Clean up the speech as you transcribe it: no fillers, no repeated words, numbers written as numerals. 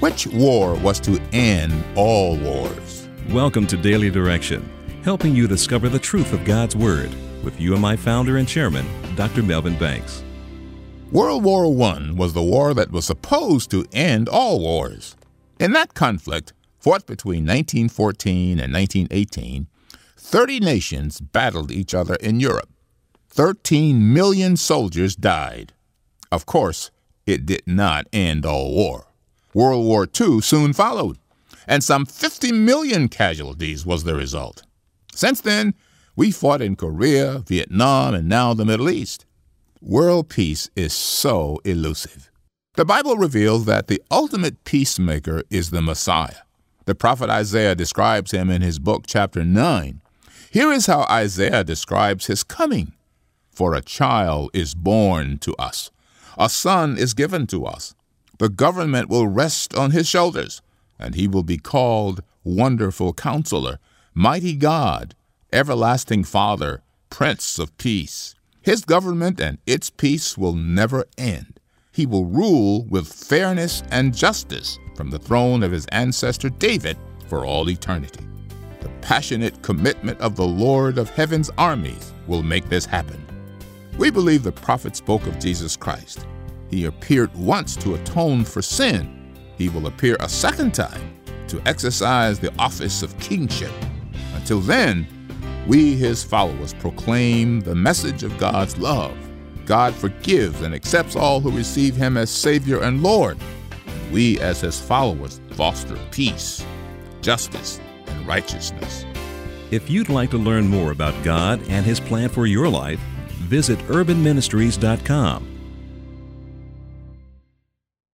Which war was to end all wars? Welcome to Daily Direction, helping you discover the truth of God's Word with UMI founder and chairman, Dr. Melvin Banks. World War I was the war that was supposed to end all wars. In that conflict, fought between 1914 and 1918, 30 nations battled each other in Europe. 13 million soldiers died. Of course, it did not end all war. World War II soon followed, and some 50 million casualties was the result. Since then, we fought in Korea, Vietnam, and now the Middle East. World peace is so elusive. The Bible reveals that the ultimate peacemaker is the Messiah. The prophet Isaiah describes him in his book, chapter 9. Here is how Isaiah describes his coming. For a child is born to us. A son is given to us. The government will rest on his shoulders, and he will be called Wonderful Counselor, Mighty God, Everlasting Father, Prince of Peace. His government and its peace will never end. He will rule with fairness and justice from the throne of his ancestor David for all eternity. The passionate commitment of the Lord of Heaven's armies will make this happen. We believe the prophet spoke of Jesus Christ. He appeared once to atone for sin. He will appear a second time to exercise the office of kingship. Until then, we, his followers, proclaim the message of God's love. God forgives and accepts all who receive him as Savior and Lord. We, as his followers, foster peace, justice, and righteousness. If you'd like to learn more about God and his plan for your life, visit urbanministries.com.